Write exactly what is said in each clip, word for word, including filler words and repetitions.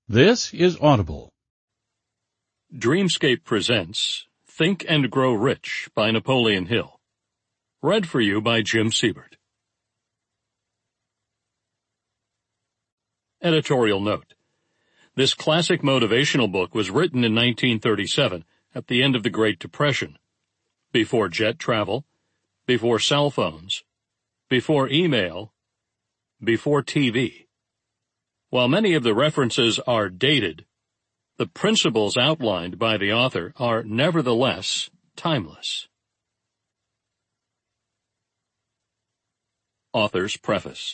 This is Audible. Dreamscape presents Think and Grow Rich by Napoleon Hill. Read for you by Jim Siebert. Editorial note. This classic motivational book was written in nineteen thirty-seven at the end of the Great Depression, before jet travel, before cell phones, before email, before T V. While many of the references are dated, the principles outlined by the author are nevertheless timeless. Author's Preface.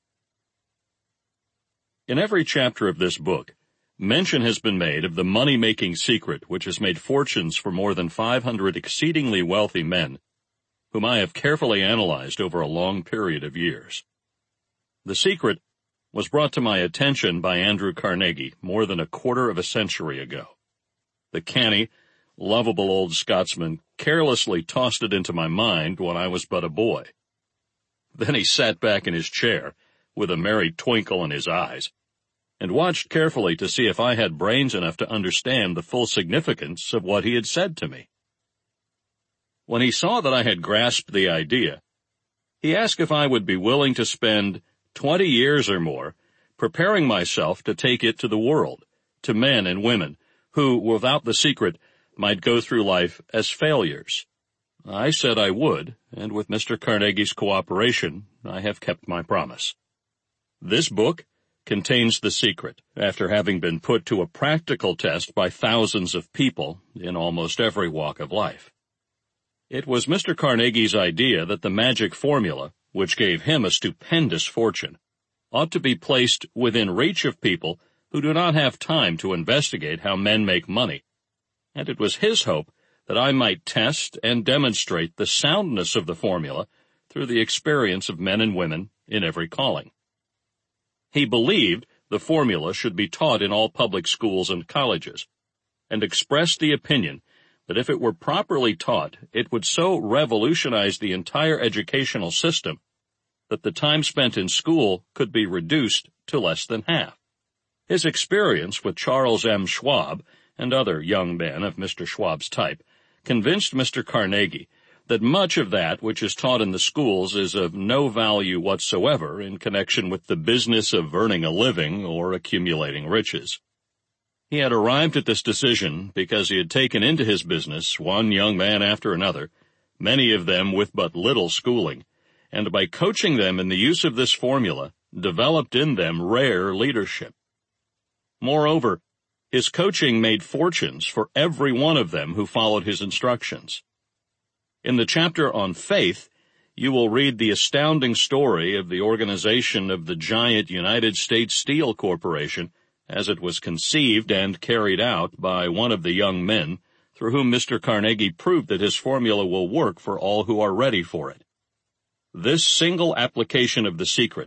In every chapter of this book, mention has been made of the money-making secret which has made fortunes for more than five hundred exceedingly wealthy men, whom I have carefully analyzed over a long period of years. The secret was brought to my attention by Andrew Carnegie more than a quarter of a century ago. The canny, lovable old Scotsman carelessly tossed it into my mind when I was but a boy. Then he sat back in his chair, with a merry twinkle in his eyes, and watched carefully to see if I had brains enough to understand the full significance of what he had said to me. When he saw that I had grasped the idea, he asked if I would be willing to spend twenty years or more preparing myself to take it to the world, to men and women who, without the secret, might go through life as failures. I said I would, and with Mister Carnegie's cooperation, I have kept my promise. This book contains the secret, after having been put to a practical test by thousands of people in almost every walk of life. It was Mister Carnegie's idea that the magic formula, which gave him a stupendous fortune, ought to be placed within reach of people who do not have time to investigate how men make money, and it was his hope that I might test and demonstrate the soundness of the formula through the experience of men and women in every calling. He believed the formula should be taught in all public schools and colleges, and expressed the opinion that if it were properly taught, it would so revolutionize the entire educational system that the time spent in school could be reduced to less than half. His experience with Charles M. Schwab and other young men of Mister Schwab's type convinced Mister Carnegie that much of that which is taught in the schools is of no value whatsoever in connection with the business of earning a living or accumulating riches. He had arrived at this decision because he had taken into his business one young man after another, many of them with but little schooling, and by coaching them in the use of this formula, developed in them rare leadership. Moreover, his coaching made fortunes for every one of them who followed his instructions. In the chapter on faith, you will read the astounding story of the organization of the giant United States Steel Corporation, as it was conceived and carried out by one of the young men through whom Mister Carnegie proved that his formula will work for all who are ready for it. This single application of the secret,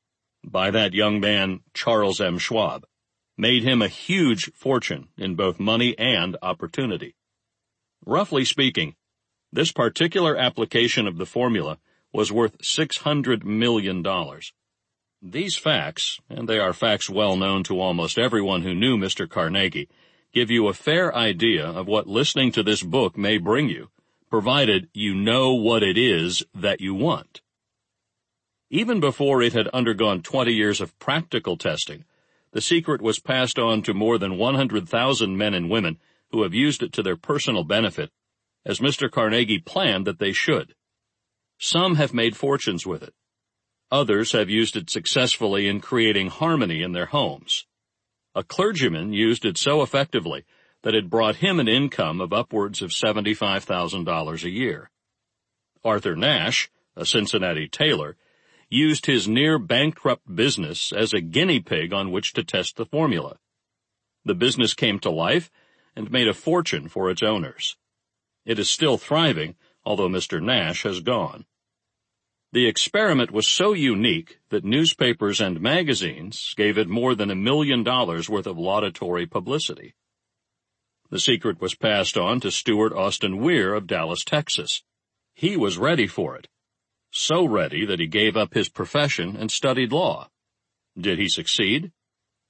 by that young man Charles M. Schwab, made him a huge fortune in both money and opportunity. Roughly speaking, this particular application of the formula was worth six hundred million dollars. These facts, and they are facts well known to almost everyone who knew Mister Carnegie, give you a fair idea of what listening to this book may bring you, provided you know what it is that you want. Even before it had undergone twenty years of practical testing, the secret was passed on to more than one hundred thousand men and women who have used it to their personal benefit, as Mister Carnegie planned that they should. Some have made fortunes with it. Others have used it successfully in creating harmony in their homes. A clergyman used it so effectively that it brought him an income of upwards of seventy-five thousand dollars a year. Arthur Nash, a Cincinnati tailor, used his near-bankrupt business as a guinea pig on which to test the formula. The business came to life and made a fortune for its owners. It is still thriving, although Mister Nash has gone. The experiment was so unique that newspapers and magazines gave it more than a million dollars worth of laudatory publicity. The secret was passed on to Stuart Austin Weir of Dallas, Texas. He was ready for it, so ready that he gave up his profession and studied law. Did he succeed?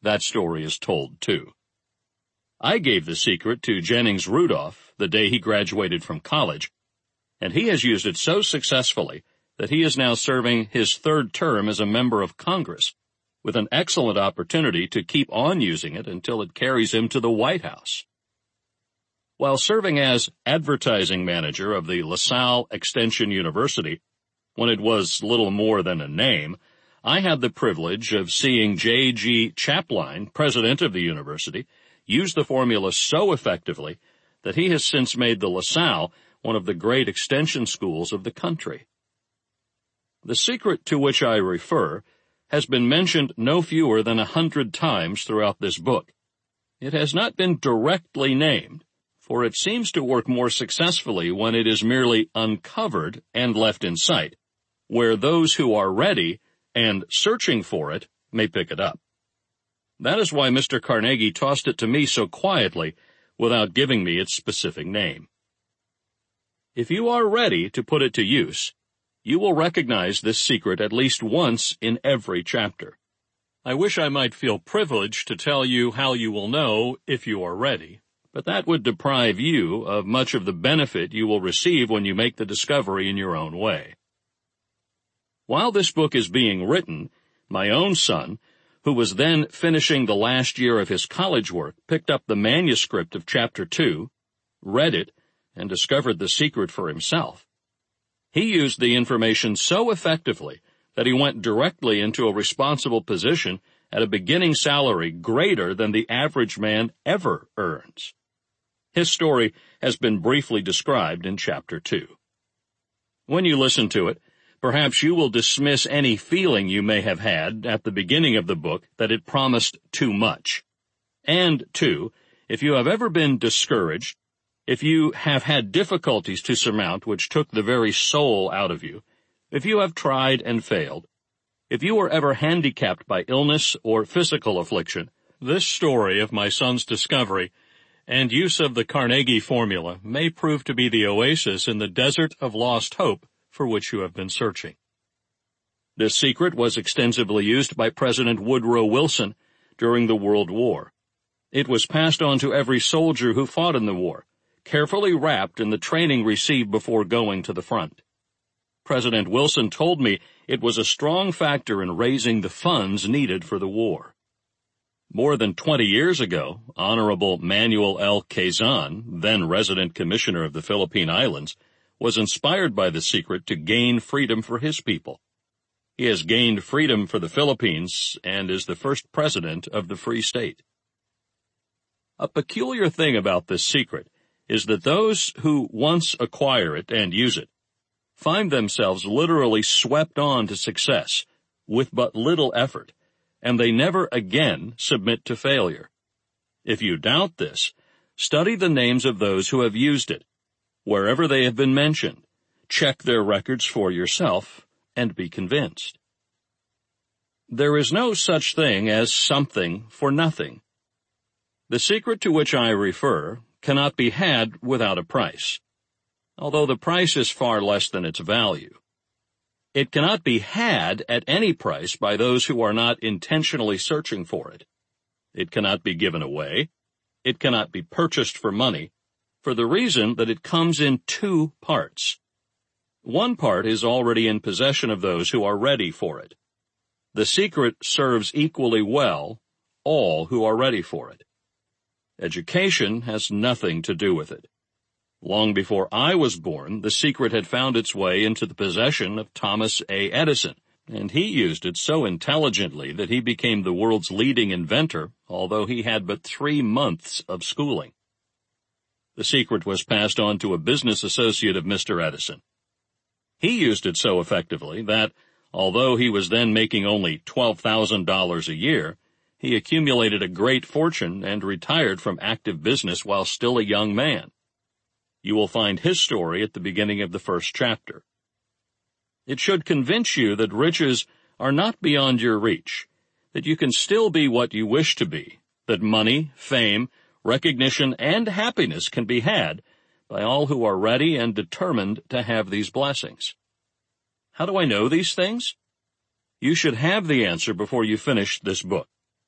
that story is told too. I gave the secret to Jennings Rudolph the day he graduated from college, and he has used it so successfully that he is now serving his third term as a member of Congress, with an excellent opportunity to keep on using it until it carries him to the White House. While serving as advertising manager of the LaSalle Extension University, when it was little more than a name, I had the privilege of seeing J G Chapline, president of the university, use the formula so effectively that he has since made the LaSalle one of the great extension schools of the country. The secret to which I refer has been mentioned no fewer than a hundred times throughout this book. It has not been directly named, for it seems to work more successfully when it is merely uncovered and left in sight, where those who are ready and searching for it may pick it up. That is why Mister Carnegie tossed it to me so quietly without giving me its specific name. If you are ready to put it to use, you will recognize this secret at least once in every chapter. I wish I might feel privileged to tell you how you will know if you are ready, but that would deprive you of much of the benefit you will receive when you make the discovery in your own way. While this book is being written, my own son, who was then finishing the last year of his college work, picked up the manuscript of chapter two, read it, and discovered the secret for himself. He used the information so effectively that he went directly into a responsible position at a beginning salary greater than the average man ever earns. His story has been briefly described in chapter two. When you listen to it, perhaps you will dismiss any feeling you may have had at the beginning of the book that it promised too much. And, two, if you have ever been discouraged, if you have had difficulties to surmount which took the very soul out of you, if you have tried and failed, if you were ever handicapped by illness or physical affliction, this story of my son's discovery and use of the Carnegie formula may prove to be the oasis in the desert of lost hope for which you have been searching. This secret was extensively used by President Woodrow Wilson during the World War. It was passed on to every soldier who fought in the war, carefully wrapped in the training received before going to the front. President Wilson told me it was a strong factor in raising the funds needed for the war. More than twenty years ago, Honorable Manuel L. Quezon, then resident commissioner of the Philippine Islands, was inspired by the secret to gain freedom for his people. He has gained freedom for the Philippines and is the first president of the Free State. A peculiar thing about this secret is that those who once acquire it and use it find themselves literally swept on to success with but little effort, and they never again submit to failure. If you doubt this, study the names of those who have used it. Wherever they have been mentioned, check their records for yourself and be convinced. There is no such thing as something for nothing. The secret to which I refer cannot be had without a price, although the price is far less than its value. It cannot be had at any price by those who are not intentionally searching for it. It cannot be given away. It cannot be purchased for money, for the reason that it comes in two parts. One part is already in possession of those who are ready for it. The secret serves equally well all who are ready for it. Education has nothing to do with it. Long before I was born, the secret had found its way into the possession of Thomas A. Edison, and he used it so intelligently that he became the world's leading inventor, although he had but three months of schooling. The secret was passed on to a business associate of Mister Edison. He used it so effectively that, although he was then making only twelve thousand dollars a year, he accumulated a great fortune and retired from active business while still a young man. You will find his story at the beginning of the first chapter. It should convince you that riches are not beyond your reach, that you can still be what you wish to be, that money, fame, recognition, and happiness can be had by all who are ready and determined to have these blessings. How do I know these things? You should have the answer before you finish this book.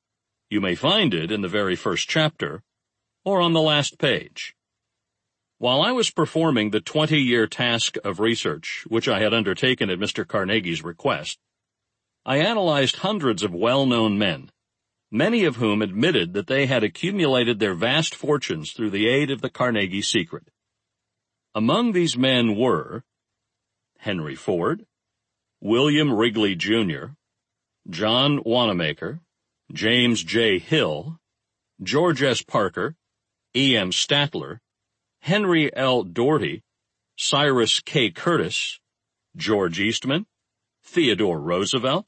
You may find it in the very first chapter or on the last page. While I was performing the twenty-year task of research, which I had undertaken at Mister Carnegie's request, I analyzed hundreds of well-known men, many of whom admitted that they had accumulated their vast fortunes through the aid of the Carnegie Secret. Among these men were Henry Ford, William Wrigley Junior, John Wanamaker, James J. Hill, George S. Parker, E. M. Statler, Henry L. Doherty, Cyrus K. Curtis, George Eastman, Theodore Roosevelt,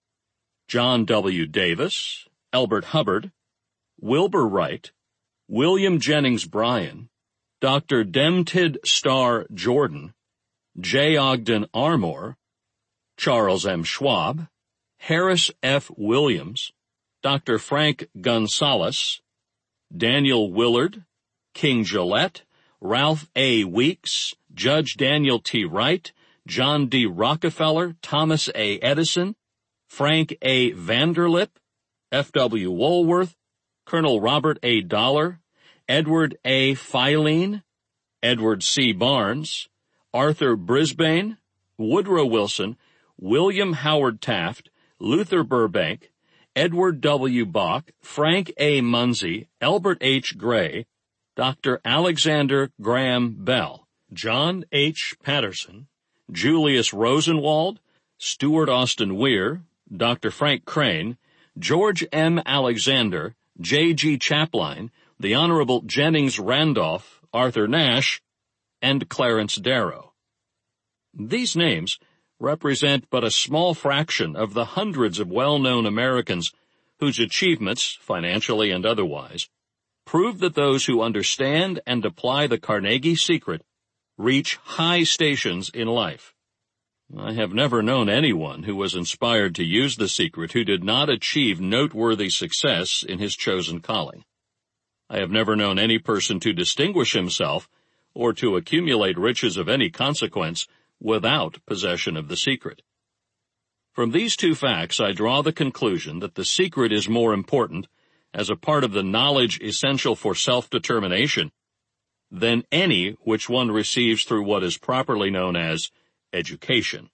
John W. Davis, Elbert Hubbard, Wilbur Wright, William Jennings Bryan, Doctor Demtid Starr Jordan, J. Ogden Armour, Charles M. Schwab, Harris F. Williams, Doctor Frank Gonzalez, Daniel Willard, King Gillette, Ralph A. Weeks, Judge Daniel T. Wright, John D. Rockefeller, Thomas A. Edison, Frank A. Vanderlip, F. W. Woolworth, Colonel Robert A. Dollar, Edward A. Filene, Edward C. Barnes, Arthur Brisbane, Woodrow Wilson, William Howard Taft, Luther Burbank, Edward W. Bok, Frank A. Munsey, Albert H. Gray, Doctor Alexander Graham Bell, John H. Patterson, Julius Rosenwald, Stuart Austin Weir, Doctor Frank Crane, George M. Alexander, J G. Chapline, the Honorable Jennings Randolph, Arthur Nash, and Clarence Darrow. These names represent but a small fraction of the hundreds of well-known Americans whose achievements, financially and otherwise, prove that those who understand and apply the Carnegie Secret reach high stations in life. I have never known anyone who was inspired to use the secret who did not achieve noteworthy success in his chosen calling. I have never known any person to distinguish himself or to accumulate riches of any consequence without possession of the secret. From these two facts, I draw the conclusion that the secret is more important as a part of the knowledge essential for self-determination than any which one receives through what is properly known as education.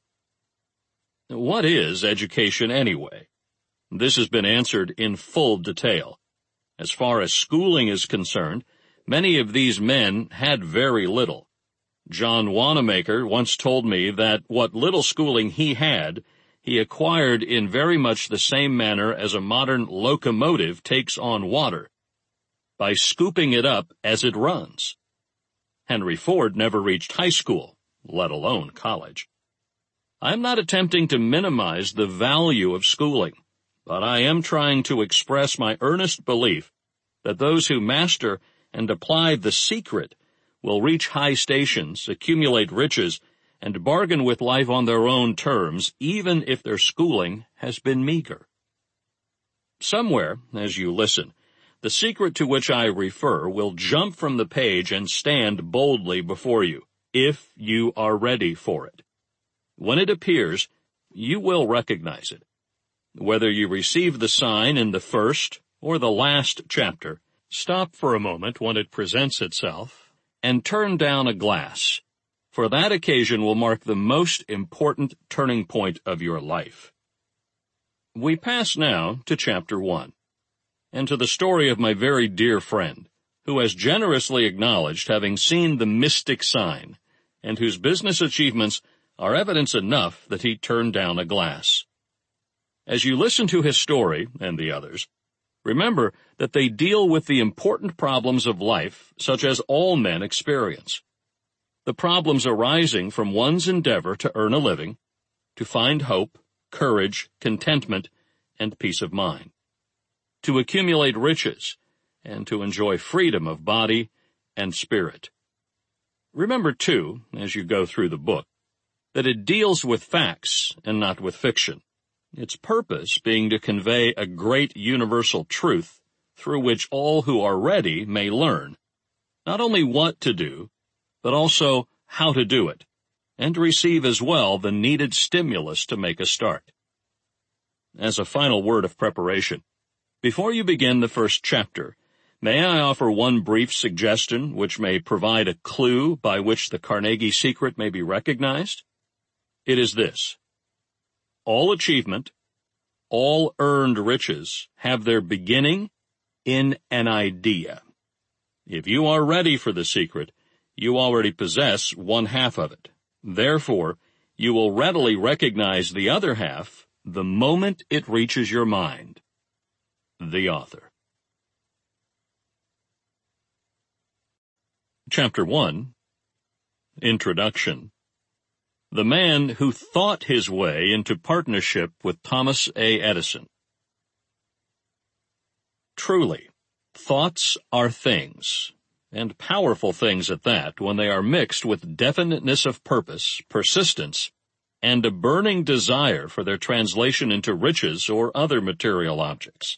What is education anyway? This has been answered in full detail. As far as schooling is concerned, many of these men had very little. John Wanamaker once told me that what little schooling he had, he acquired in very much the same manner as a modern locomotive takes on water, by scooping it up as it runs. Henry Ford never reached high school, let alone college. I'm not attempting to minimize the value of schooling, but I am trying to express my earnest belief that those who master and apply the secret will reach high stations, accumulate riches, and bargain with life on their own terms, even if their schooling has been meager. Somewhere, as you listen, the secret to which I refer will jump from the page and stand boldly before you, if you are ready for it. When it appears, you will recognize it. Whether you receive the sign in the first or the last chapter, stop for a moment when it presents itself and turn down a glass, for that occasion will mark the most important turning point of your life. We pass now to chapter one, and to the story of my very dear friend, who has generously acknowledged having seen the mystic sign, and whose business achievements are evidence enough that he turned down a glass. As you listen to his story, and the others, remember that they deal with the important problems of life such as all men experience. The problems arising from one's endeavor to earn a living, to find hope, courage, contentment, and peace of mind, to accumulate riches, and to enjoy freedom of body and spirit. Remember, too, as you go through the book, that it deals with facts and not with fiction, its purpose being to convey a great universal truth through which all who are ready may learn, not only what to do, but also how to do it, and receive as well the needed stimulus to make a start. As a final word of preparation, Before you begin the first chapter, may I offer one brief suggestion which may provide a clue by which the Carnegie secret may be recognized? It is this: all achievement, all earned riches have their beginning in an idea. If you are ready for the secret, you already possess one half of it. Therefore, you will readily recognize the other half the moment it reaches your mind. The author. Chapter one. Introduction. The man who thought his way into partnership with Thomas A. Edison. Truly, thoughts are things, and powerful things at that, when they are mixed with definiteness of purpose, persistence, and a burning desire for their translation into riches or other material objects.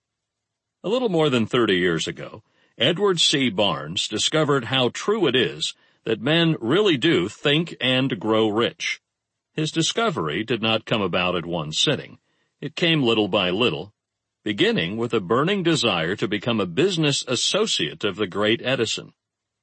A little more than thirty years ago, Edward C. Barnes discovered how true it is that men really do think and grow rich. His discovery did not come about at one sitting. It came little by little, beginning with a burning desire to become a business associate of the great Edison.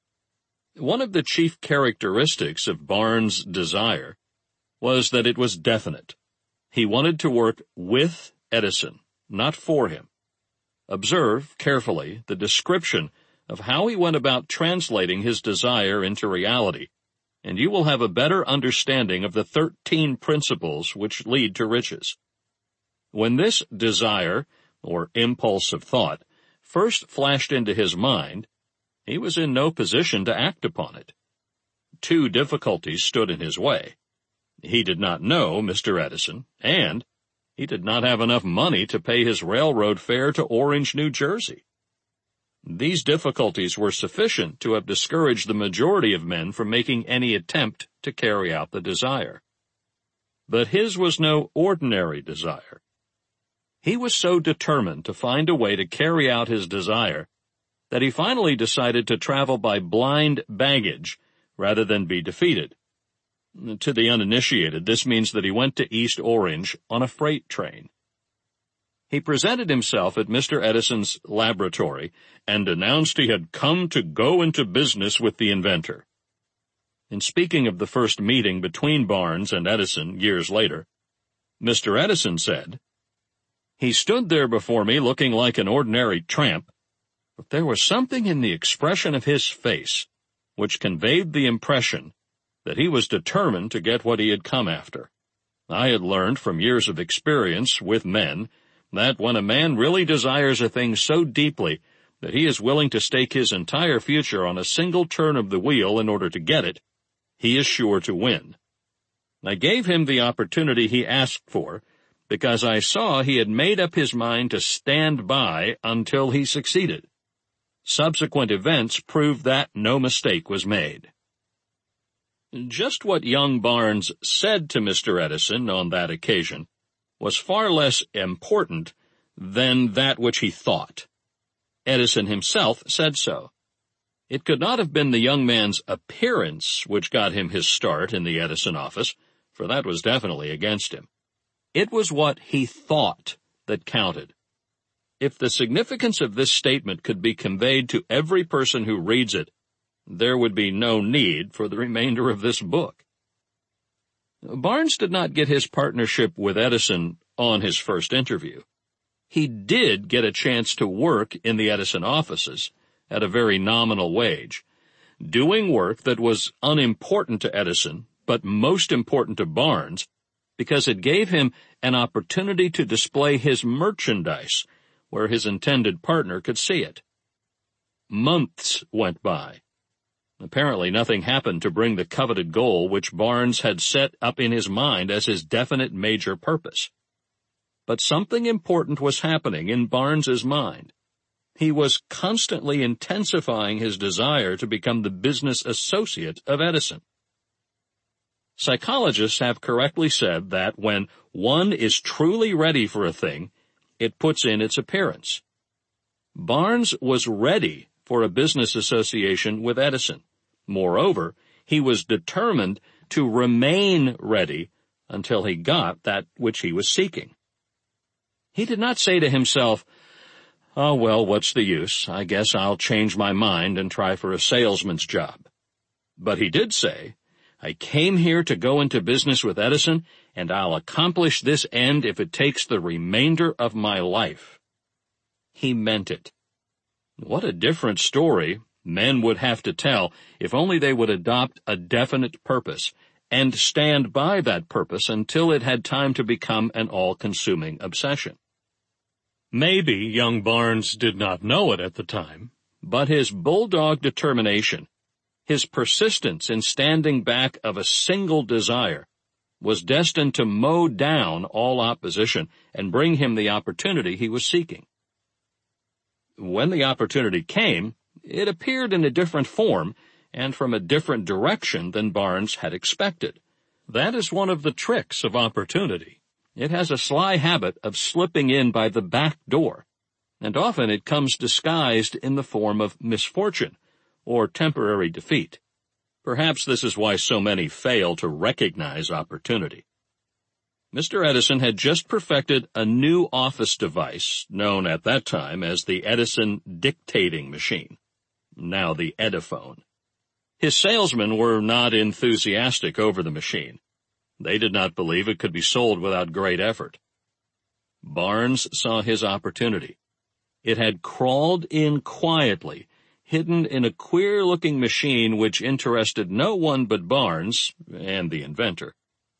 One of the chief characteristics of Barnes' desire was that it was definite. He wanted to work with Edison, not for him. Observe carefully the description of how he went about translating his desire into reality, and you will have a better understanding of the thirteen principles which lead to riches. When this desire, or impulse of thought, first flashed into his mind, he was in no position to act upon it. Two difficulties stood in his way. He did not know Mister Edison, and he did not have enough money to pay his railroad fare to Orange, New Jersey. These difficulties were sufficient to have discouraged the majority of men from making any attempt to carry out the desire. But his was no ordinary desire. He was so determined to find a way to carry out his desire that he finally decided to travel by blind baggage rather than be defeated. To the uninitiated, this means that he went to East Orange on a freight train. He presented himself at Mister Edison's laboratory and announced he had come to go into business with the inventor. In speaking of the first meeting between Barnes and Edison years later, Mister Edison said, "He stood there before me looking like an ordinary tramp, but there was something in the expression of his face which conveyed the impression that he was determined to get what he had come after. I had learned from years of experience with men that when a man really desires a thing so deeply that he is willing to stake his entire future on a single turn of the wheel in order to get it, he is sure to win. I gave him the opportunity he asked for because I saw he had made up his mind to stand by until he succeeded. Subsequent events proved that no mistake was made." Just what young Barnes said to Mister Edison on that occasion was far less important than that which he thought. Edison himself said so. It could not have been the young man's appearance which got him his start in the Edison office, for that was definitely against him. It was what he thought that counted. If the significance of this statement could be conveyed to every person who reads it, there would be no need for the remainder of this book. Barnes did not get his partnership with Edison on his first interview. He did get a chance to work in the Edison offices at a very nominal wage, doing work that was unimportant to Edison, but most important to Barnes, because it gave him an opportunity to display his merchandise where his intended partner could see it. Months went by. Apparently nothing happened to bring the coveted goal which Barnes had set up in his mind as his definite major purpose. But something important was happening in Barnes's mind. He was constantly intensifying his desire to become the business associate of Edison. Psychologists have correctly said that when one is truly ready for a thing, it puts in its appearance. Barnes was ready for a business association with Edison. Moreover, he was determined to remain ready until he got that which he was seeking. He did not say to himself, Oh, well, what's the use? I guess I'll change my mind and try for a salesman's job. But he did say, I came here to go into business with Edison, and I'll accomplish this end if it takes the remainder of my life. He meant it. What a different story men would have to tell if only they would adopt a definite purpose and stand by that purpose until it had time to become an all-consuming obsession. Maybe young Barnes did not know it at the time, but his bulldog determination, his persistence in standing back of a single desire, was destined to mow down all opposition and bring him the opportunity he was seeking. When the opportunity came, it appeared in a different form and from a different direction than Barnes had expected. That is one of the tricks of opportunity. It has a sly habit of slipping in by the back door, and often it comes disguised in the form of misfortune or temporary defeat. Perhaps this is why so many fail to recognize opportunity. Mister Edison had just perfected a new office device known at that time as the Edison dictating machine, now the Ediphone. His salesmen were not enthusiastic over the machine. They did not believe it could be sold without great effort. Barnes saw his opportunity. It had crawled in quietly, hidden in a queer-looking machine which interested no one but Barnes and the inventor.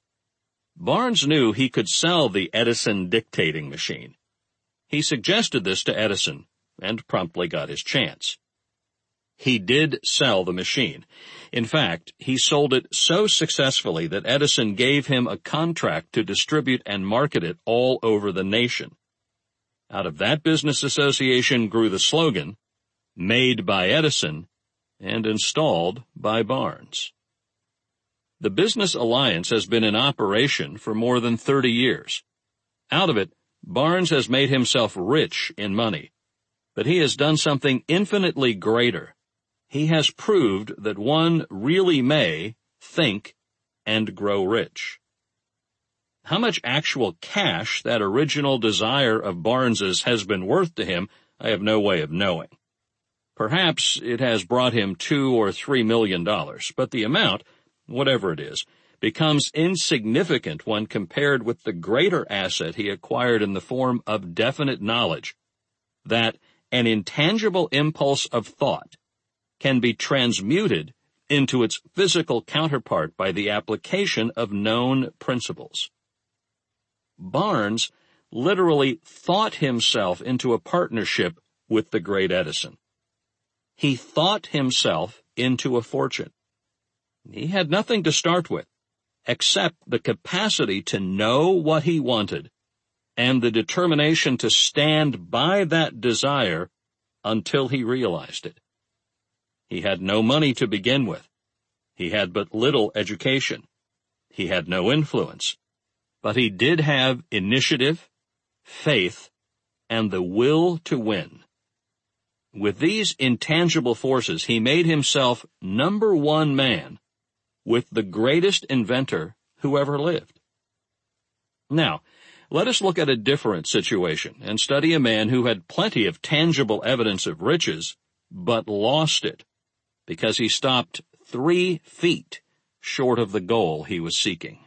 Barnes knew he could sell the Edison dictating machine. He suggested this to Edison and promptly got his chance. He did sell the machine. In fact, he sold it so successfully that Edison gave him a contract to distribute and market it all over the nation. Out of that business association grew the slogan, "Made by Edison and installed by Barnes." The business alliance has been in operation for more than thirty years. Out of it, Barnes has made himself rich in money, but he has done something infinitely greater. He has proved that one really may think and grow rich. How much actual cash that original desire of Barnes's has been worth to him, I have no way of knowing. Perhaps it has brought him two or three million dollars, but the amount, whatever it is, becomes insignificant when compared with the greater asset he acquired in the form of definite knowledge that an intangible impulse of thought can be transmuted into its physical counterpart by the application of known principles. Barnes literally thought himself into a partnership with the great Edison. He thought himself into a fortune. He had nothing to start with, except the capacity to know what he wanted and the determination to stand by that desire until he realized it. He had no money to begin with. He had but little education. He had no influence. But he did have initiative, faith, and the will to win. With these intangible forces, he made himself number one man with the greatest inventor who ever lived. Now, let us look at a different situation and study a man who had plenty of tangible evidence of riches, but lost it because he stopped three feet short of the goal he was seeking.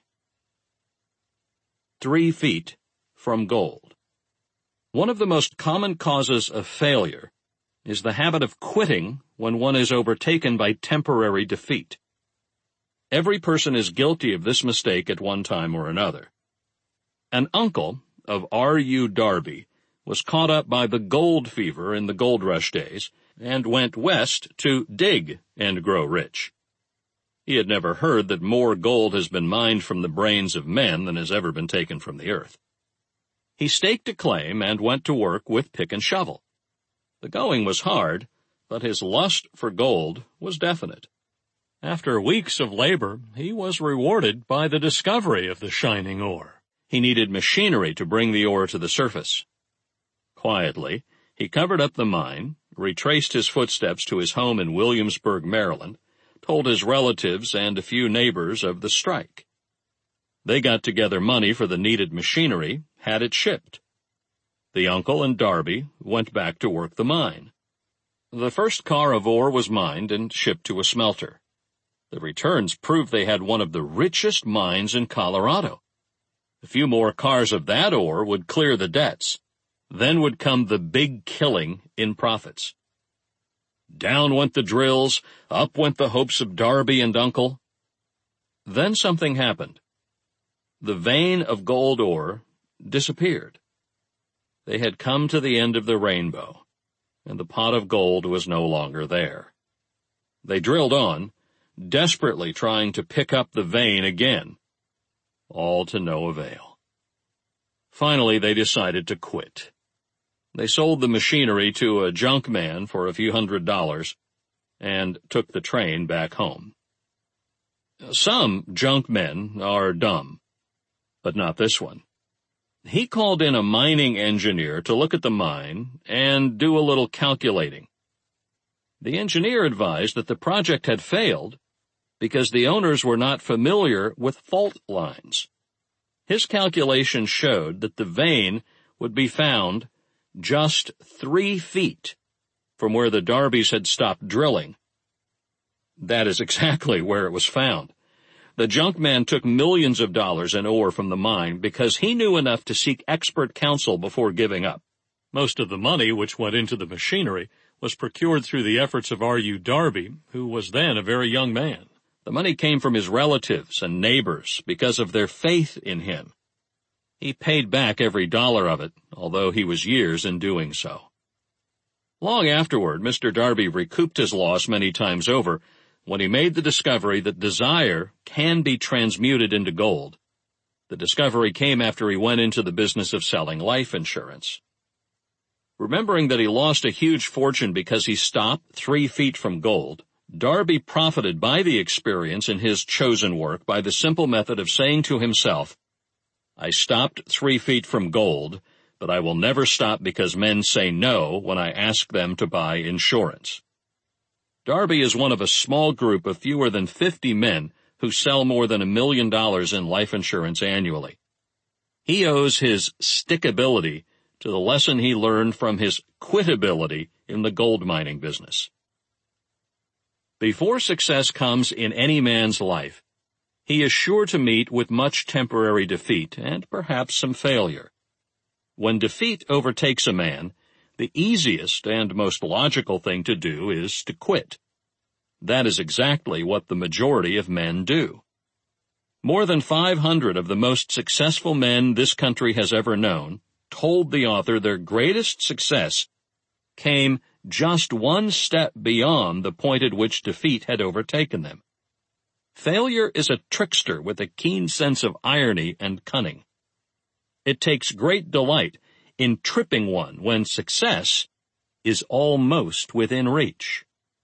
Three feet from gold. One of the most common causes of failure is the habit of quitting when one is overtaken by temporary defeat. Every person is guilty of this mistake at one time or another. An uncle of R U Darby was caught up by the gold fever in the gold rush days and went west to dig and grow rich. He had never heard that more gold has been mined from the brains of men than has ever been taken from the earth. He staked a claim and went to work with pick and shovel. The going was hard, but his lust for gold was definite. After weeks of labor, he was rewarded by the discovery of the shining ore. He needed machinery to bring the ore to the surface. Quietly, he covered up the mine, retraced his footsteps to his home in Williamsburg, Maryland, told his relatives and a few neighbors of the strike. They got together money for the needed machinery, had it shipped. The uncle and Darby went back to work the mine. The first car of ore was mined and shipped to a smelter. The returns proved they had one of the richest mines in Colorado. A few more cars of that ore would clear the debts. Then would come the big killing in profits. Down went the drills, up went the hopes of Darby and Uncle. Then something happened. The vein of gold ore disappeared. They had come to the end of the rainbow, and the pot of gold was no longer there. They drilled on, desperately trying to pick up the vein again, all to no avail. Finally, they decided to quit. They sold the machinery to a junk man for a few hundred dollars and took the train back home. Some junk men are dumb, but not this one. He called in a mining engineer to look at the mine and do a little calculating. The engineer advised that the project had failed because the owners were not familiar with fault lines. His calculation showed that the vein would be found just three feet from where the Darbys had stopped drilling. That is exactly where it was found. The junk man took millions of dollars in ore from the mine because he knew enough to seek expert counsel before giving up. Most of the money which went into the machinery was procured through the efforts of R U Darby, who was then a very young man. The money came from his relatives and neighbors because of their faith in him. He paid back every dollar of it, although he was years in doing so. Long afterward, Mister Darby recouped his loss many times over when he made the discovery that desire can be transmuted into gold. The discovery came after he went into the business of selling life insurance. Remembering that he lost a huge fortune because he stopped three feet from gold, Darby profited by the experience in his chosen work by the simple method of saying to himself, I stopped three feet from gold, but I will never stop because men say no when I ask them to buy insurance. Darby is one of a small group of fewer than fifty men who sell more than a million dollars in life insurance annually. He owes his stickability to the lesson he learned from his quitability in the gold mining business. Before success comes in any man's life, he is sure to meet with much temporary defeat and perhaps some failure. When defeat overtakes a man, the easiest and most logical thing to do is to quit. That is exactly what the majority of men do. More than five hundred of the most successful men this country has ever known told the author their greatest success came just one step beyond the point at which defeat had overtaken them. Failure is a trickster with a keen sense of irony and cunning. It takes great delight in tripping one when success is almost within reach.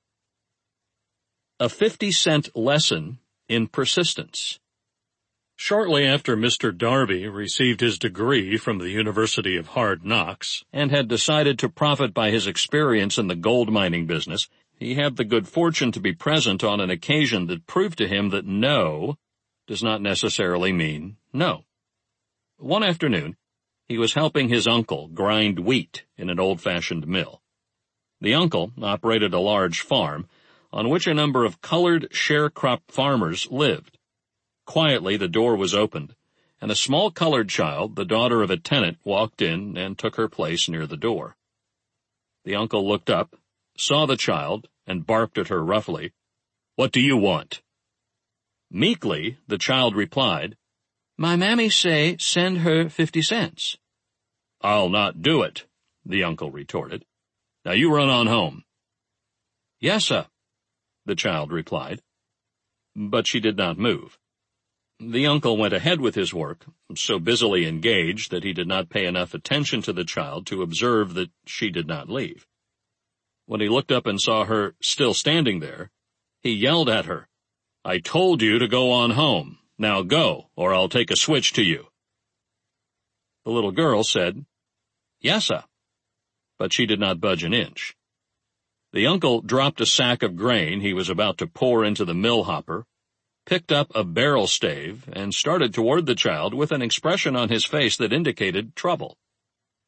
A fifty-cent lesson in persistence. Shortly after Mister Darby received his degree from the University of Hard Knocks and had decided to profit by his experience in the gold mining business, he had the good fortune to be present on an occasion that proved to him that no does not necessarily mean no. One afternoon, he was helping his uncle grind wheat in an old-fashioned mill. The uncle operated a large farm on which a number of colored sharecrop farmers lived. Quietly, the door was opened, and a small colored child, the daughter of a tenant, walked in and took her place near the door. The uncle looked up, saw the child, and barked at her roughly, "What do you want?" Meekly, the child replied, "My mammy say send her fifty cents." "I'll not do it," the uncle retorted. "Now you run on home." "Yes, sir," the child replied. But she did not move. The uncle went ahead with his work, so busily engaged that he did not pay enough attention to the child to observe that she did not leave. When he looked up and saw her still standing there, he yelled at her, "I told you to go on home. Now go, or I'll take a switch to you." The little girl said, "Yes, sir," but she did not budge an inch. The uncle dropped a sack of grain he was about to pour into the mill hopper, picked up a barrel stave, and started toward the child with an expression on his face that indicated trouble.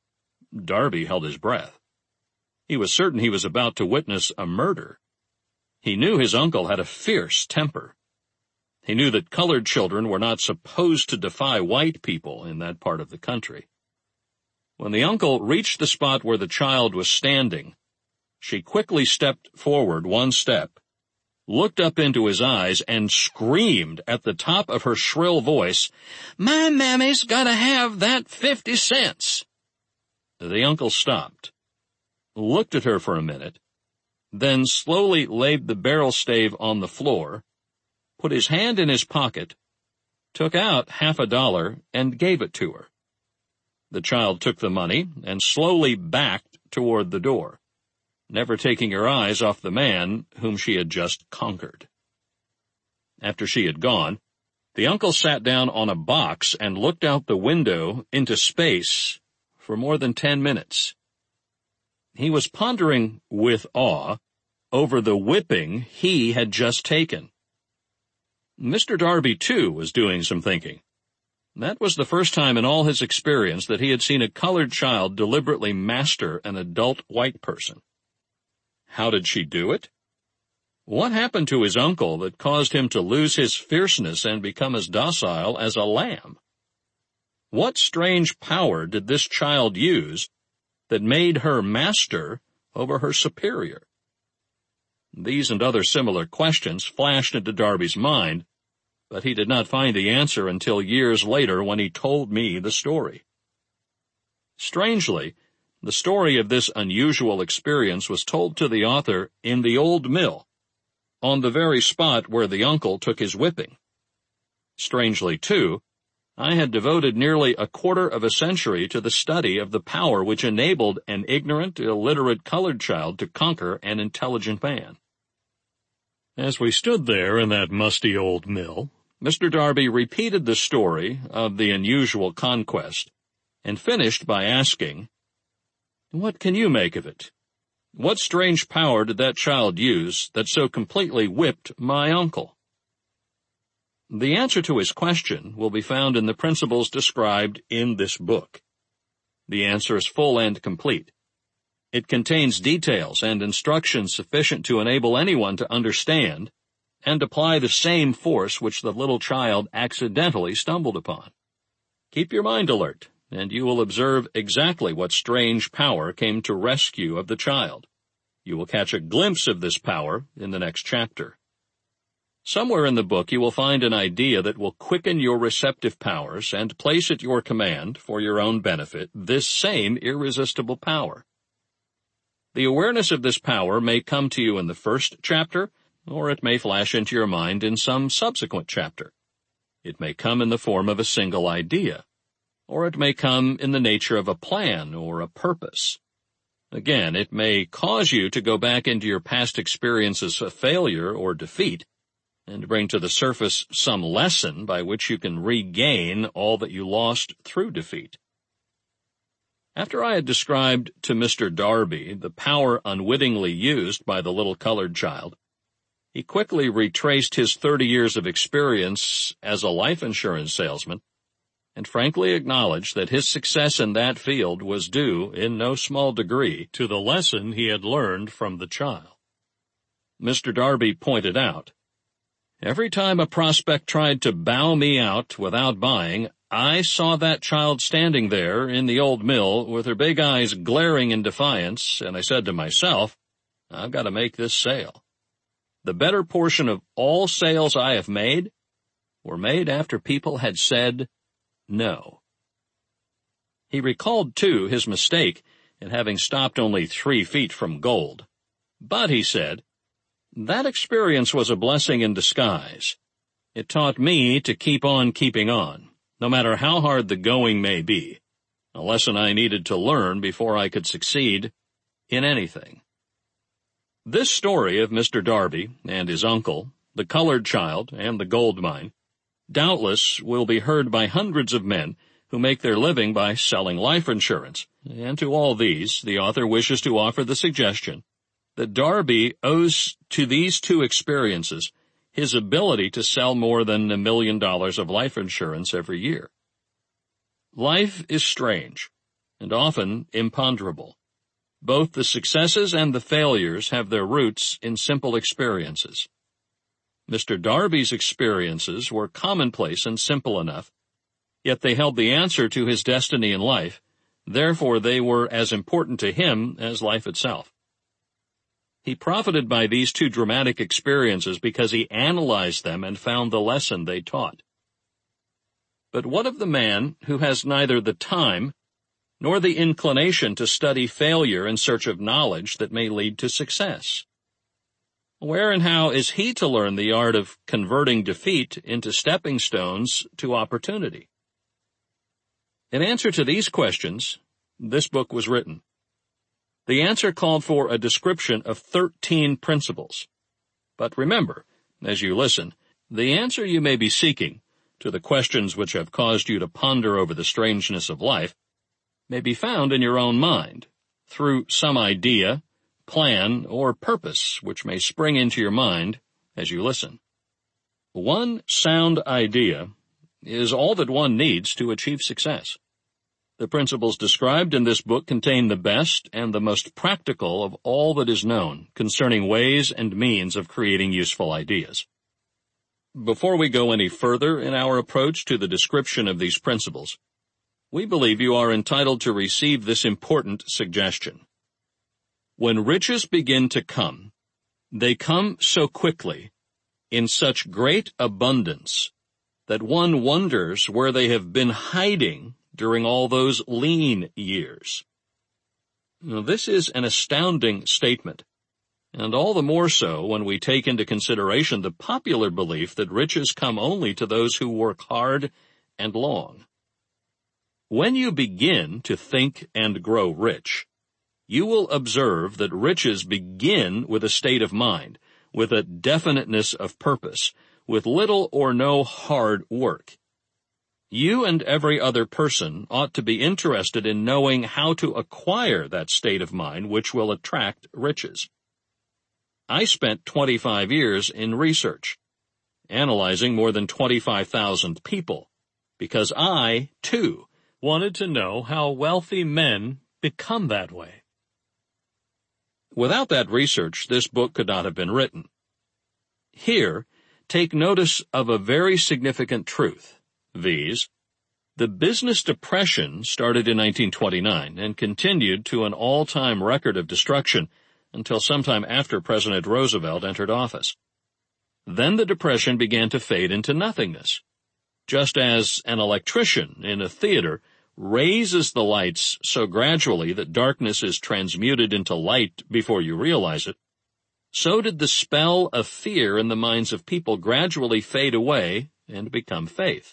Darby held his breath. He was certain he was about to witness a murder. He knew his uncle had a fierce temper. He knew that colored children were not supposed to defy white people in that part of the country. When the uncle reached the spot where the child was standing, she quickly stepped forward one step, looked up into his eyes, and screamed at the top of her shrill voice, "My mammy's gotta have that fifty cents." The uncle stopped, looked at her for a minute, then slowly laid the barrel stave on the floor, put his hand in his pocket, took out half a dollar, and gave it to her. The child took the money and slowly backed toward the door, never taking her eyes off the man whom she had just conquered. After she had gone, the uncle sat down on a box and looked out the window into space for more than ten minutes. He was pondering with awe over the whipping he had just taken. Mister Darby, too, was doing some thinking. That was the first time in all his experience that he had seen a colored child deliberately master an adult white person. How did she do it? What happened to his uncle that caused him to lose his fierceness and become as docile as a lamb? What strange power did this child use that made her master over her superior? These and other similar questions flashed into Darby's mind, but he did not find the answer until years later when he told me the story. Strangely, the story of this unusual experience was told to the author in the old mill, on the very spot where the uncle took his whipping. Strangely, too, I had devoted nearly a quarter of a century to the study of the power which enabled an ignorant, illiterate colored child to conquer an intelligent man. As we stood there in that musty old mill, Mister Darby repeated the story of the unusual conquest and finished by asking, "What can you make of it? What strange power did that child use that so completely whipped my uncle?" The answer to his question will be found in the principles described in this book. The answer is full and complete. It contains details and instructions sufficient to enable anyone to understand and apply the same force which the little child accidentally stumbled upon. Keep your mind alert, and you will observe exactly what strange power came to rescue of the child. You will catch a glimpse of this power in the next chapter. Somewhere in the book you will find an idea that will quicken your receptive powers and place at your command, for your own benefit, this same irresistible power. The awareness of this power may come to you in the first chapter, or it may flash into your mind in some subsequent chapter. It may come in the form of a single idea, or it may come in the nature of a plan or a purpose. Again, it may cause you to go back into your past experiences of failure or defeat and bring to the surface some lesson by which you can regain all that you lost through defeat. After I had described to Mister Darby the power unwittingly used by the little colored child, he quickly retraced his thirty years of experience as a life insurance salesman and frankly acknowledged that his success in that field was due, in no small degree, to the lesson he had learned from the child. Mister Darby pointed out, "Every time a prospect tried to bow me out without buying, I saw that child standing there in the old mill with her big eyes glaring in defiance, and I said to myself, I've got to make this sale. The better portion of all sales I have made were made after people had said no." He recalled, too, his mistake in having stopped only three feet from gold. But, he said, that experience was a blessing in disguise. It taught me to keep on keeping on, no matter how hard the going may be, a lesson I needed to learn before I could succeed in anything. This story of Mister Darby and his uncle, the colored child, and the gold mine, doubtless will be heard by hundreds of men who make their living by selling life insurance, and to all these the author wishes to offer the suggestion that Darby owes to these two experiences his ability to sell more than a million dollars of life insurance every year. Life is strange, and often imponderable. Both the successes and the failures have their roots in simple experiences. Mister Darby's experiences were commonplace and simple enough, yet they held the answer to his destiny in life. Therefore, they were as important to him as life itself. He profited by these two dramatic experiences because he analyzed them and found the lesson they taught. But what of the man who has neither the time nor the inclination to study failure in search of knowledge that may lead to success? Where and how is he to learn the art of converting defeat into stepping stones to opportunity? In answer to these questions, this book was written. The answer called for a description of thirteen principles. But remember, as you listen, the answer you may be seeking to the questions which have caused you to ponder over the strangeness of life may be found in your own mind, through some idea, plan, or purpose which may spring into your mind as you listen. One sound idea is all that one needs to achieve success. The principles described in this book contain the best and the most practical of all that is known concerning ways and means of creating useful ideas. Before we go any further in our approach to the description of these principles, we believe you are entitled to receive this important suggestion. When riches begin to come, they come so quickly, in such great abundance, that one wonders where they have been hiding during all those lean years. Now, this is an astounding statement, and all the more so when we take into consideration the popular belief that riches come only to those who work hard and long. When you begin to think and grow rich, you will observe that riches begin with a state of mind, with a definiteness of purpose, with little or no hard work. You and every other person ought to be interested in knowing how to acquire that state of mind which will attract riches. I spent twenty-five years in research, analyzing more than twenty-five thousand people, because I, too, wanted to know how wealthy men become that way. Without that research, this book could not have been written. Here, take notice of a very significant truth, viz., the business depression started in nineteen twenty-nine and continued to an all-time record of destruction until sometime after President Roosevelt entered office. Then the depression began to fade into nothingness. Just as an electrician in a theater raises the lights so gradually that darkness is transmuted into light before you realize it, so did the spell of fear in the minds of people gradually fade away and become faith.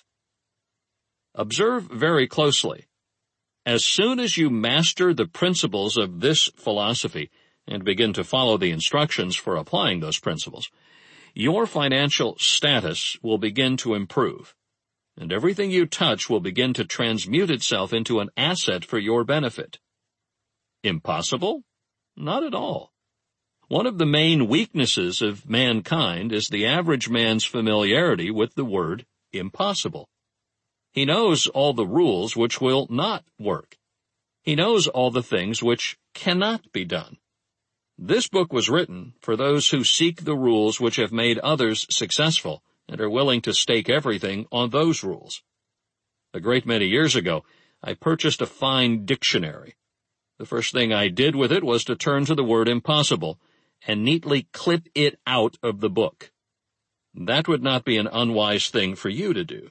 Observe very closely. As soon as you master the principles of this philosophy and begin to follow the instructions for applying those principles, your financial status will begin to improve, and everything you touch will begin to transmute itself into an asset for your benefit. Impossible? Not at all. One of the main weaknesses of mankind is the average man's familiarity with the word impossible. He knows all the rules which will not work. He knows all the things which cannot be done. This book was written for those who seek the rules which have made others successful and are willing to stake everything on those rules. A great many years ago, I purchased a fine dictionary. The first thing I did with it was to turn to the word impossible and neatly clip it out of the book. That would not be an unwise thing for you to do.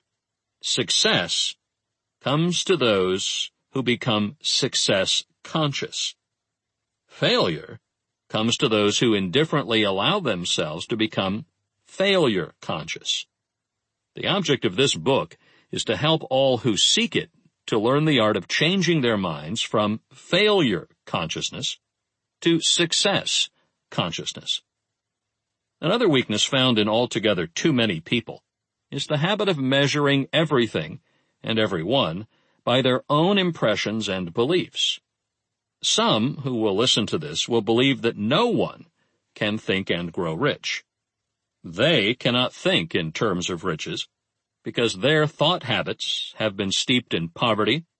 Success comes to those who become success conscious. Failure comes to those who indifferently allow themselves to become failure conscious. The object of this book is to help all who seek it to learn the art of changing their minds from failure consciousness to success consciousness. Another weakness found in altogether too many people is the habit of measuring everything and everyone by their own impressions and beliefs. Some who will listen to this will believe that no one can think and grow rich. They cannot think in terms of riches because their thought habits have been steeped in poverty,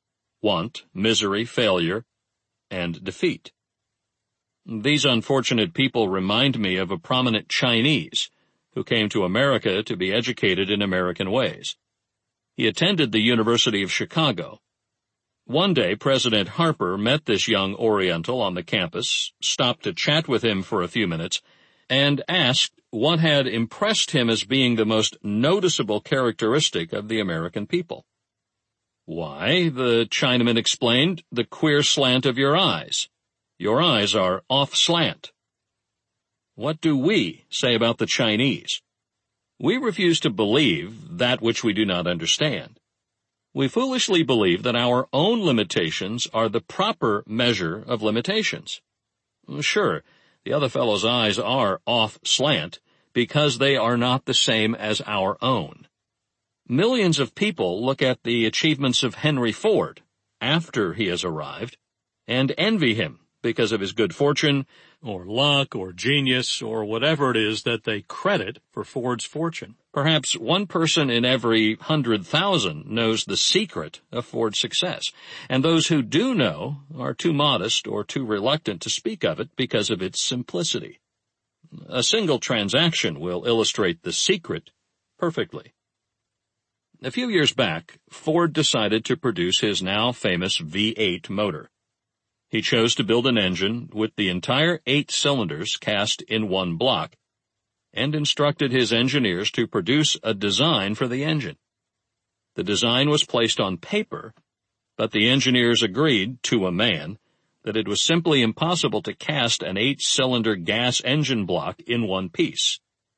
want, misery, failure, and defeat. These unfortunate people remind me of a prominent Chinese who came to America to be educated in American ways. He attended the University of Chicago. One day, President Harper met this young Oriental on the campus, stopped to chat with him for a few minutes, and asked what had impressed him as being the most noticeable characteristic of the American people. Why, the Chinaman explained, the queer slant of your eyes. Your eyes are off slant. What do we say about the Chinese? We refuse to believe that which we do not understand. We foolishly believe that our own limitations are the proper measure of limitations. Sure, the other fellow's eyes are off slant because they are not the same as our own. Millions of people look at the achievements of Henry Ford after he has arrived and envy him because of his good fortune or luck or genius or whatever it is that they credit for Ford's fortune. Perhaps one person in every hundred thousand knows the secret of Ford's success, and those who do know are too modest or too reluctant to speak of it because of its simplicity. A single transaction will illustrate the secret perfectly. A few years back, Ford decided to produce his now famous V eight motor. He chose to build an engine with the entire eight cylinders cast in one block, and instructed his engineers to produce a design for the engine. The design was placed on paper, but the engineers agreed, to a man, that it was simply impossible to cast an eight-cylinder gas engine block in one piece.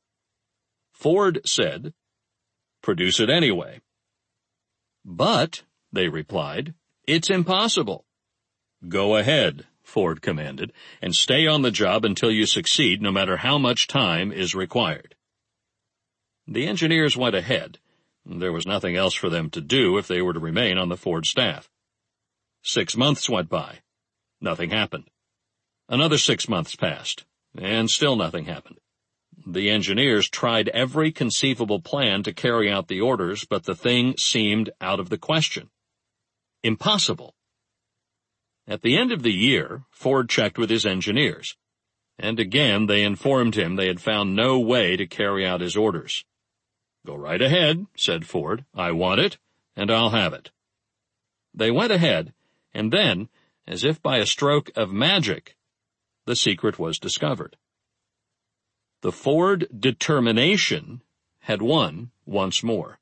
Ford said, "Produce it anyway." "But," they replied, "it's impossible." "Go ahead," Ford commanded, "and stay on the job until you succeed, no matter how much time is required." The engineers went ahead. There was nothing else for them to do if they were to remain on the Ford staff. Six months went by. Nothing happened. Another six months passed, and still nothing happened. The engineers tried every conceivable plan to carry out the orders, but the thing seemed out of the question. Impossible. At the end of the year, Ford checked with his engineers, and again they informed him they had found no way to carry out his orders. "Go right ahead," said Ford. "I want it, and I'll have it." They went ahead, and then, as if by a stroke of magic, the secret was discovered. The Ford determination had won once more.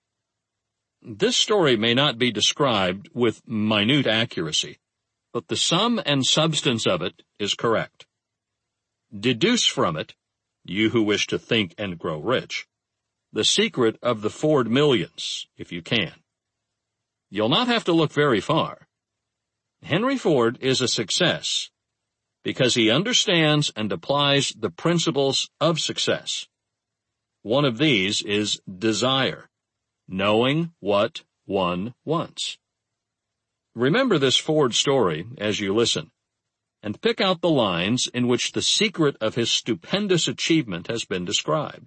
This story may not be described with minute accuracy, but the sum and substance of it is correct. Deduce from it, you who wish to think and grow rich, the secret of the Ford millions, if you can. You'll not have to look very far. Henry Ford is a success because he understands and applies the principles of success. One of these is desire, knowing what one wants. Remember this Ford story as you listen, and pick out the lines in which the secret of his stupendous achievement has been described.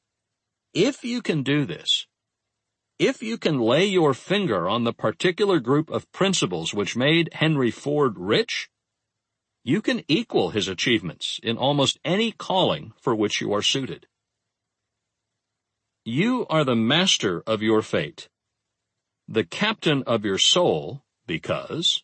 If you can do this, if you can lay your finger on the particular group of principles which made Henry Ford rich, you can equal his achievements in almost any calling for which you are suited. You are the master of your fate, the captain of your soul, because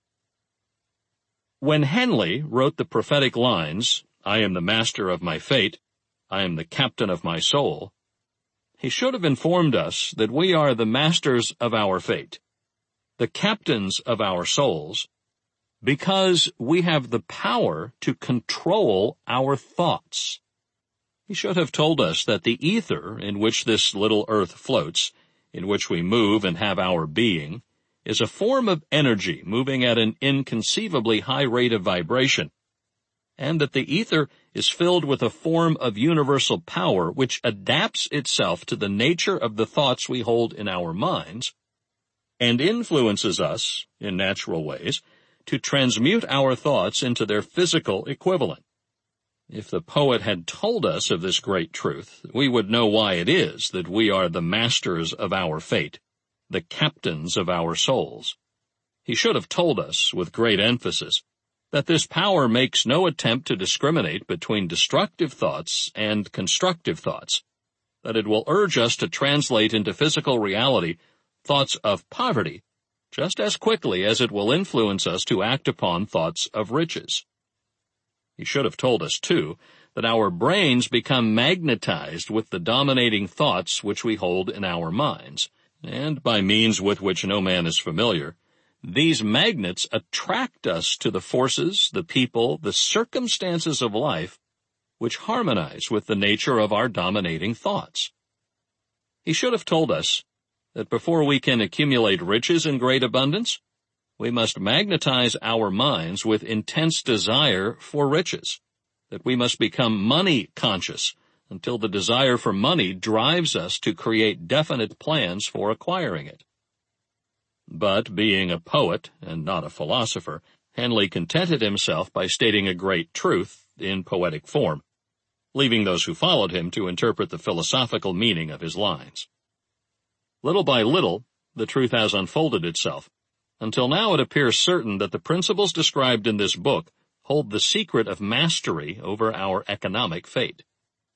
when Henley wrote the prophetic lines, "I am the master of my fate, I am the captain of my soul," he should have informed us that we are the masters of our fate, the captains of our souls, because we have the power to control our thoughts. He should have told us that the ether in which this little earth floats, in which we move and have our being, is a form of energy moving at an inconceivably high rate of vibration, and that the ether is filled with a form of universal power which adapts itself to the nature of the thoughts we hold in our minds, and influences us, in natural ways, to transmute our thoughts into their physical equivalent. If the poet had told us of this great truth, we would know why it is that we are the masters of our fate, the captains of our souls. He should have told us, with great emphasis, that this power makes no attempt to discriminate between destructive thoughts and constructive thoughts, that it will urge us to translate into physical reality thoughts of poverty just as quickly as it will influence us to act upon thoughts of riches. He should have told us, too, that our brains become magnetized with the dominating thoughts which we hold in our minds, and by means with which no man is familiar, these magnets attract us to the forces, the people, the circumstances of life which harmonize with the nature of our dominating thoughts. He should have told us that before we can accumulate riches in great abundance, we must magnetize our minds with intense desire for riches, that we must become money conscious until the desire for money drives us to create definite plans for acquiring it. But being a poet and not a philosopher, Henley contented himself by stating a great truth in poetic form, leaving those who followed him to interpret the philosophical meaning of his lines. Little by little, the truth has unfolded itself, until now it appears certain that the principles described in this book hold the secret of mastery over our economic fate.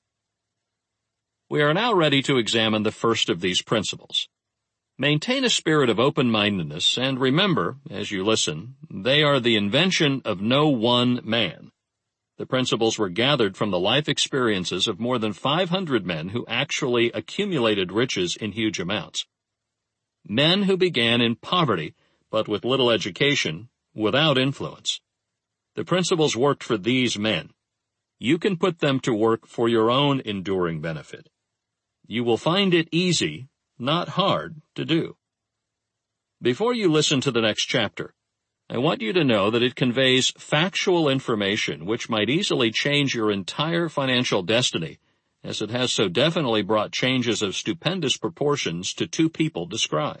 We are now ready to examine the first of these principles. Maintain a spirit of open-mindedness, and remember, as you listen, they are the invention of no one man. The principles were gathered from the life experiences of more than five hundred men who actually accumulated riches in huge amounts. Men who began in poverty, but with little education, without influence. The principles worked for these men. You can put them to work for your own enduring benefit. You will find it easy, not hard, to do. Before you listen to the next chapter, I want you to know that it conveys factual information which might easily change your entire financial destiny, as it has so definitely brought changes of stupendous proportions to two people described.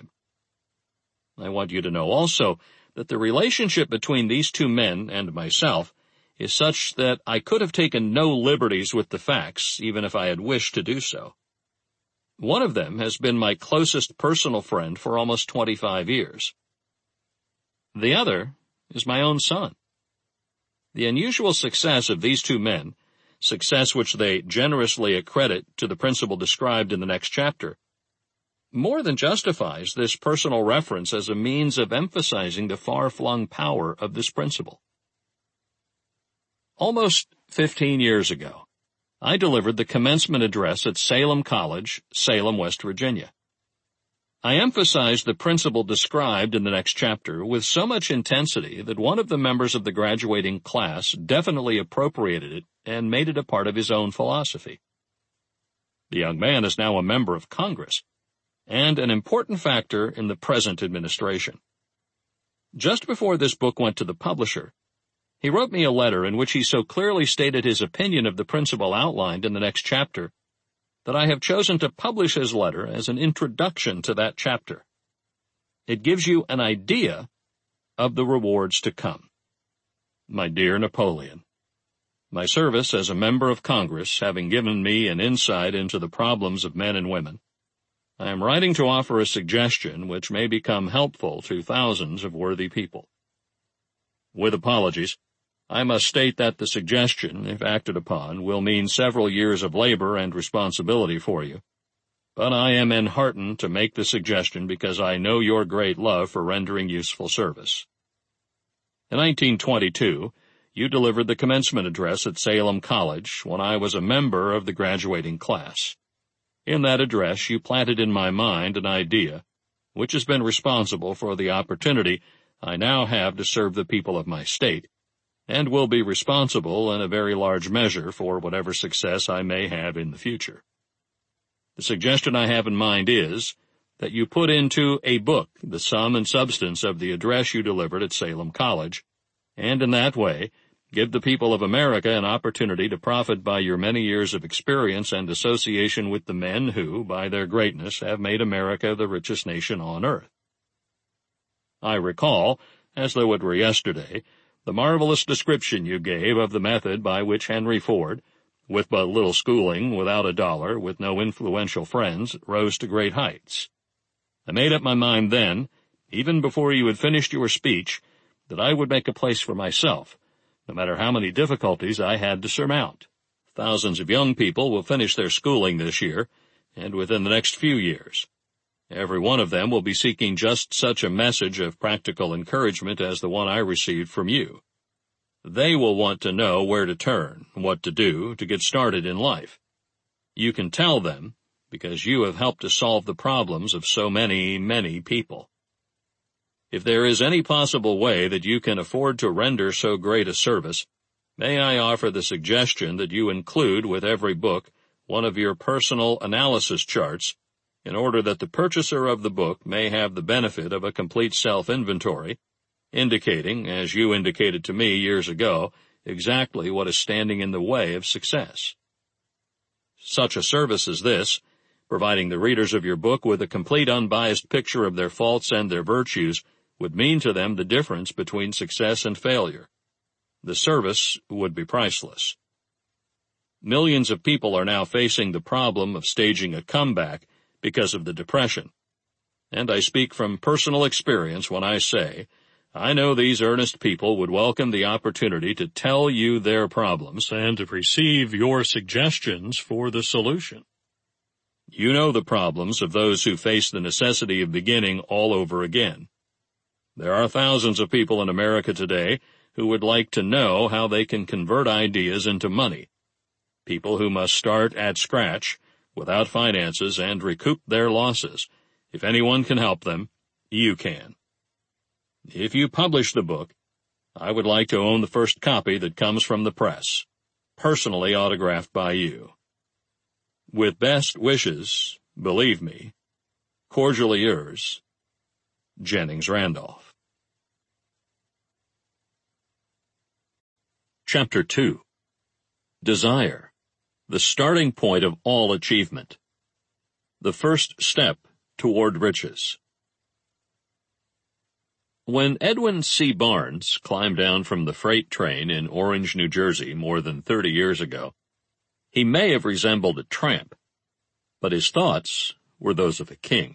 I want you to know also that the relationship between these two men and myself is such that I could have taken no liberties with the facts, even if I had wished to do so. One of them has been my closest personal friend for almost twenty-five years. The other is my own son. The unusual success of these two men, success which they generously accredit to the principle described in the next chapter, more than justifies this personal reference as a means of emphasizing the far-flung power of this principle. Almost fifteen years ago, I delivered the commencement address at Salem College, Salem, West Virginia. I emphasized the principle described in the next chapter with so much intensity that one of the members of the graduating class definitely appropriated it and made it a part of his own philosophy. The young man is now a member of Congress and an important factor in the present administration. Just before this book went to the publisher, he wrote me a letter in which he so clearly stated his opinion of the principle outlined in the next chapter that I have chosen to publish his letter as an introduction to that chapter. It gives you an idea of the rewards to come. My dear Napoleon, my service as a member of Congress having given me an insight into the problems of men and women, I am writing to offer a suggestion which may become helpful to thousands of worthy people. With apologies, I must state that the suggestion, if acted upon, will mean several years of labor and responsibility for you. But I am enheartened to make the suggestion because I know your great love for rendering useful service. In nineteen twenty-two, you delivered the commencement address at Salem College when I was a member of the graduating class. In that address, you planted in my mind an idea which has been responsible for the opportunity I now have to serve the people of my state, and will be responsible in a very large measure for whatever success I may have in the future. The suggestion I have in mind is that you put into a book the sum and substance of the address you delivered at Salem College, and in that way give the people of America an opportunity to profit by your many years of experience and association with the men who, by their greatness, have made America the richest nation on earth. I recall, as though it were yesterday, the marvelous description you gave of the method by which Henry Ford, with but little schooling, without a dollar, with no influential friends, rose to great heights. I made up my mind then, even before you had finished your speech, that I would make a place for myself, no matter how many difficulties I had to surmount. Thousands of young people will finish their schooling this year, and within the next few years. Every one of them will be seeking just such a message of practical encouragement as the one I received from you. They will want to know where to turn, what to do to get started in life. You can tell them, because you have helped to solve the problems of so many, many people. If there is any possible way that you can afford to render so great a service, may I offer the suggestion that you include with every book one of your personal analysis charts, in order that the purchaser of the book may have the benefit of a complete self-inventory, indicating, as you indicated to me years ago, exactly what is standing in the way of success. Such a service as this, providing the readers of your book with a complete unbiased picture of their faults and their virtues, would mean to them the difference between success and failure. The service would be priceless. Millions of people are now facing the problem of staging a comeback because of the Depression. And I speak from personal experience when I say, I know these earnest people would welcome the opportunity to tell you their problems and to receive your suggestions for the solution. You know the problems of those who face the necessity of beginning all over again. There are thousands of people in America today who would like to know how they can convert ideas into money. People who must start at scratch, without finances, and recoup their losses. If anyone can help them, you can. If you publish the book, I would like to own the first copy that comes from the press, personally autographed by you. With best wishes, believe me, cordially yours, Jennings Randolph. Chapter two. Desire, the starting point of all achievement. The first step toward riches. When Edwin C. Barnes climbed down from the freight train in Orange, New Jersey, more than thirty years ago, he may have resembled a tramp, but his thoughts were those of a king.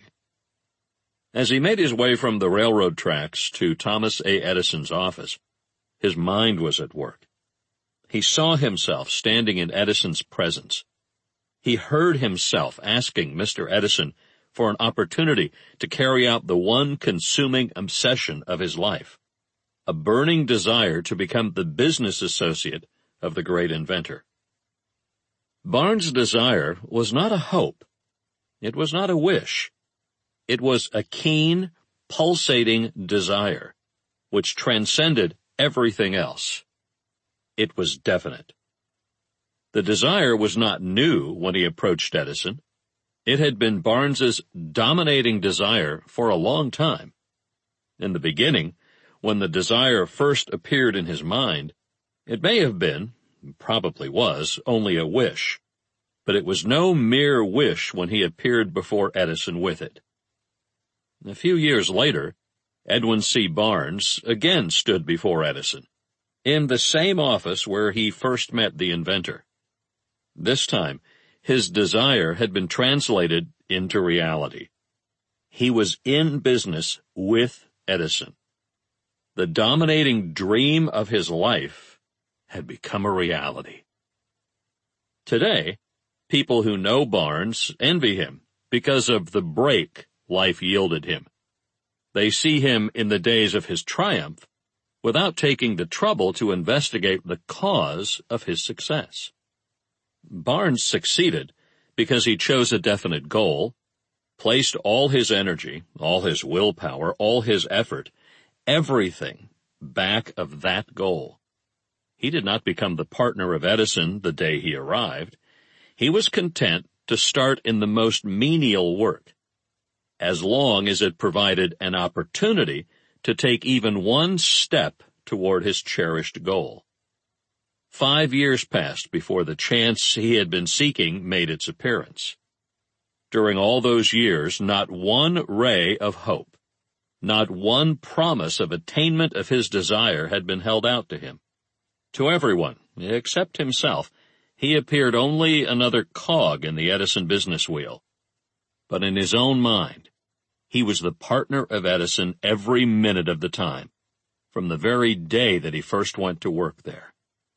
As he made his way from the railroad tracks to Thomas A. Edison's office, his mind was at work. He saw himself standing in Edison's presence. He heard himself asking Mister Edison for an opportunity to carry out the one consuming obsession of his life, a burning desire to become the business associate of the great inventor. Barnes' desire was not a hope. It was not a wish. It was a keen, pulsating desire, which transcended everything else. It was definite. The desire was not new when he approached Edison. It had been Barnes's dominating desire for a long time. In the beginning, when the desire first appeared in his mind, it may have been, probably was, only a wish, but it was no mere wish when he appeared before Edison with it. A few years later, Edwin C. Barnes again stood before Edison, in the same office where he first met the inventor. This time, his desire had been translated into reality. He was in business with Edison. The dominating dream of his life had become a reality. Today, people who know Barnes envy him because of the break life yielded him. They see him in the days of his triumph without taking the trouble to investigate the cause of his success. Barnes succeeded because he chose a definite goal, placed all his energy, all his willpower, all his effort, everything back of that goal. He did not become the partner of Edison the day he arrived. He was content to start in the most menial work, as long as it provided an opportunity to take even one step toward his cherished goal. Five years passed before the chance he had been seeking made its appearance. During all those years, not one ray of hope, not one promise of attainment of his desire had been held out to him. To everyone, except himself, he appeared only another cog in the Edison business wheel. But in his own mind, He was the partner of Edison every minute of the time, from the very day that he first went to work there.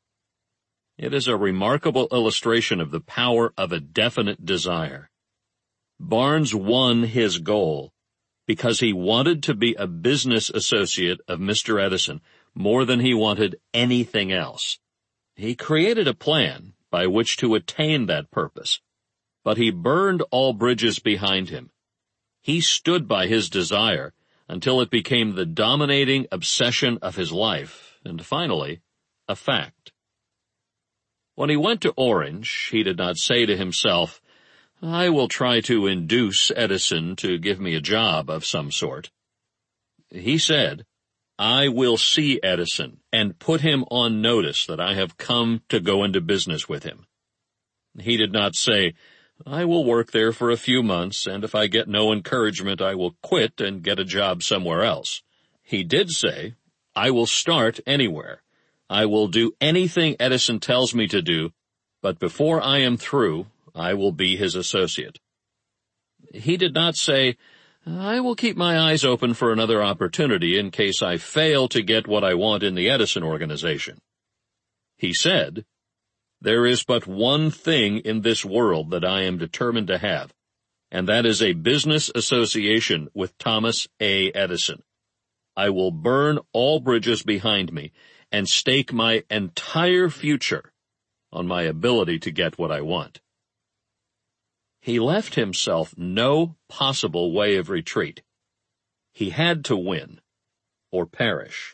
It is a remarkable illustration of the power of a definite desire. Barnes won his goal because he wanted to be a business associate of Mister Edison more than he wanted anything else. He created a plan by which to attain that purpose, but he burned all bridges behind him. He stood by his desire until it became the dominating obsession of his life, and finally, a fact. When he went to Orange, he did not say to himself, "I will try to induce Edison to give me a job of some sort." He said, "I will see Edison and put him on notice that I have come to go into business with him." He did not say, "I will work there for a few months, and if I get no encouragement, I will quit and get a job somewhere else." He did say, "I will start anywhere. I will do anything Edison tells me to do, but before I am through, I will be his associate." He did not say, "I will keep my eyes open for another opportunity in case I fail to get what I want in the Edison organization." He said, "There is but one thing in this world that I am determined to have, and that is a business association with Thomas A. Edison. I will burn all bridges behind me and stake my entire future on my ability to get what I want." He left himself no possible way of retreat. He had to win, or perish.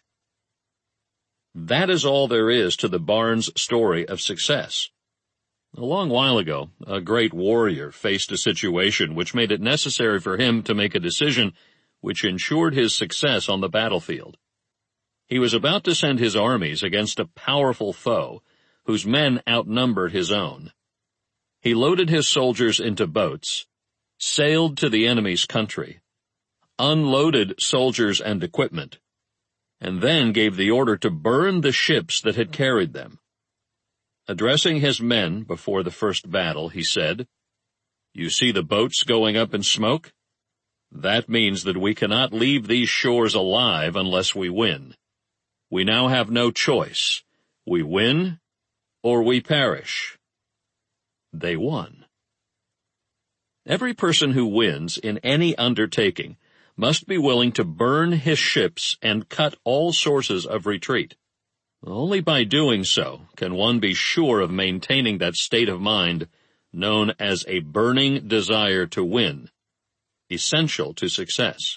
That is all there is to the Barnes story of success. A long while ago, a great warrior faced a situation which made it necessary for him to make a decision which ensured his success on the battlefield. He was about to send his armies against a powerful foe whose men outnumbered his own. He loaded his soldiers into boats, sailed to the enemy's country, unloaded soldiers and equipment, and then gave the order to burn the ships that had carried them. Addressing his men before the first battle, he said, "You see the boats going up in smoke? That means that we cannot leave these shores alive unless we win. We now have no choice. We win or we perish." They won. Every person who wins in any undertaking must be willing to burn his ships and cut all sources of retreat. Only by doing so can one be sure of maintaining that state of mind known as a burning desire to win, essential to success.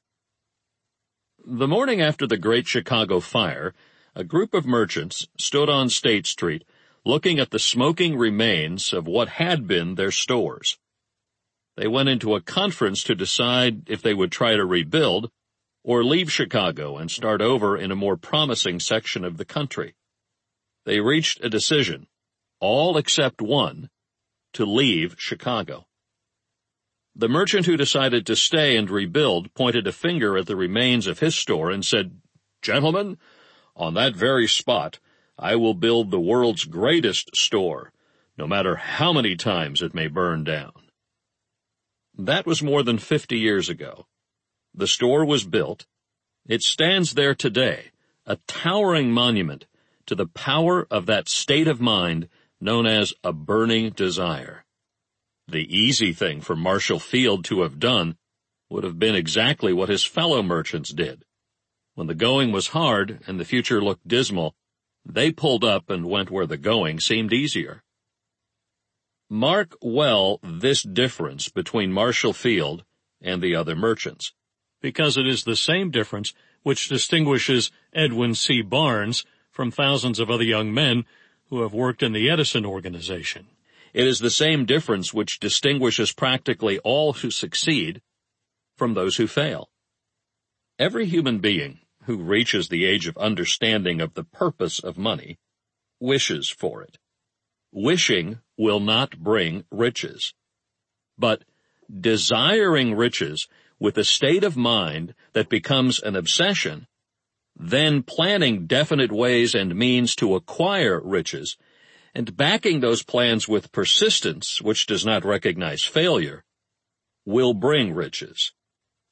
The morning after the Great Chicago Fire, a group of merchants stood on State Street looking at the smoking remains of what had been their stores. They went into a conference to decide if they would try to rebuild or leave Chicago and start over in a more promising section of the country. They reached a decision, all except one, to leave Chicago. The merchant who decided to stay and rebuild pointed a finger at the remains of his store and said, "Gentlemen, on that very spot, I will build the world's greatest store, no matter how many times it may burn down." That was more than fifty years ago. The store was built. It stands there today, a towering monument to the power of that state of mind known as a burning desire. The easy thing for Marshall Field to have done would have been exactly what his fellow merchants did. When the going was hard and the future looked dismal, they pulled up and went where the going seemed easier. Mark well this difference between Marshall Field and the other merchants, because it is the same difference which distinguishes Edwin C. Barnes from thousands of other young men who have worked in the Edison organization. It is the same difference which distinguishes practically all who succeed from those who fail. Every human being who reaches the age of understanding of the purpose of money wishes for it. Wishing will not bring riches, but desiring riches with a state of mind that becomes an obsession, then planning definite ways and means to acquire riches, and backing those plans with persistence which does not recognize failure, will bring riches.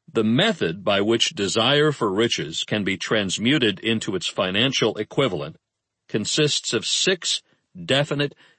The method by which desire for riches can be transmuted into its financial equivalent consists of six definite